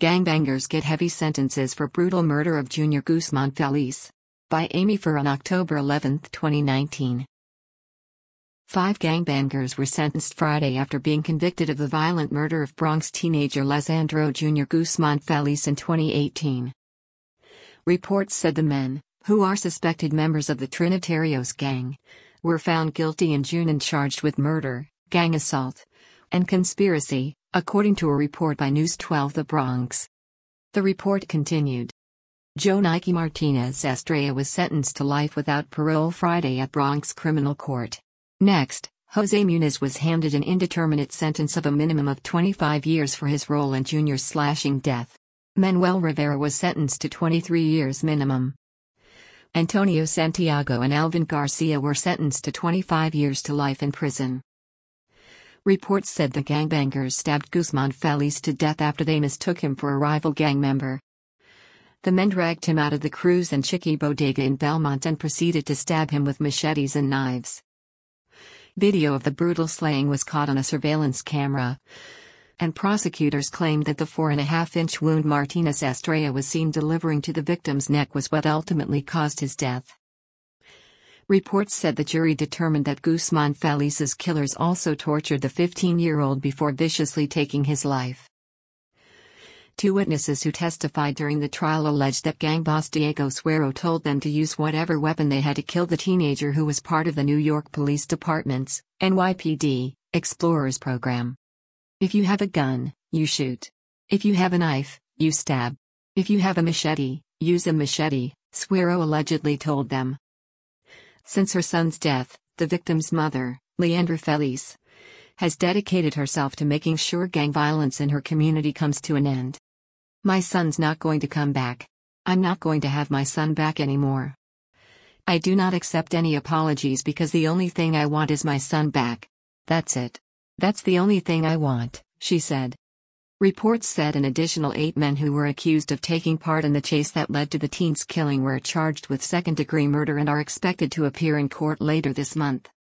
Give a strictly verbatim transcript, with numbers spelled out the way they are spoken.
Gangbangers get heavy sentences for brutal murder of Junior Guzman Feliz. By Amy Fur on October eleventh, twenty nineteen. Five gangbangers were sentenced Friday after being convicted of the violent murder of Bronx teenager Lisandro Junior Guzman Feliz in twenty eighteen. Reports said the men, who are suspected members of the Trinitarios gang, were found guilty in June and charged with murder, gang assault, and conspiracy, according to a report by News twelve The Bronx. The report continued. Joe Nike Martinez Estrella was sentenced to life without parole Friday at Bronx Criminal Court. Next, Jose Muniz was handed an indeterminate sentence of a minimum of twenty-five years for his role in Junior's slashing death. Manuel Rivera was sentenced to twenty-three years minimum. Antonio Santiago and Alvin Garcia were sentenced to twenty-five years to life in prison. Reports said the gangbangers stabbed Guzman Feliz to death after they mistook him for a rival gang member. The men dragged him out of the Cruz and Chiqui bodega in Belmont and proceeded to stab him with machetes and knives. Video of the brutal slaying was caught on a surveillance camera, and prosecutors claimed that the four and a half inch wound Martinez Estrella was seen delivering to the victim's neck was what ultimately caused his death. Reports said the jury determined that Guzman Feliz's killers also tortured the fifteen-year-old before viciously taking his life. Two witnesses who testified during the trial alleged that gang boss Diego Suero told them to use whatever weapon they had to kill the teenager who was part of the New York Police Department's N Y P D Explorers program. If you have a gun, you shoot. If you have a knife, you stab. If you have a machete, use a machete, Suero allegedly told them. Since her son's death, the victim's mother, Leandra Feliz, has dedicated herself to making sure gang violence in her community comes to an end. My son's not going to come back. I'm not going to have my son back anymore. I do not accept any apologies because the only thing I want is my son back. That's it. That's the only thing I want, she said. Reports said an additional eight men who were accused of taking part in the chase that led to the teen's killing were charged with second-degree murder and are expected to appear in court later this month.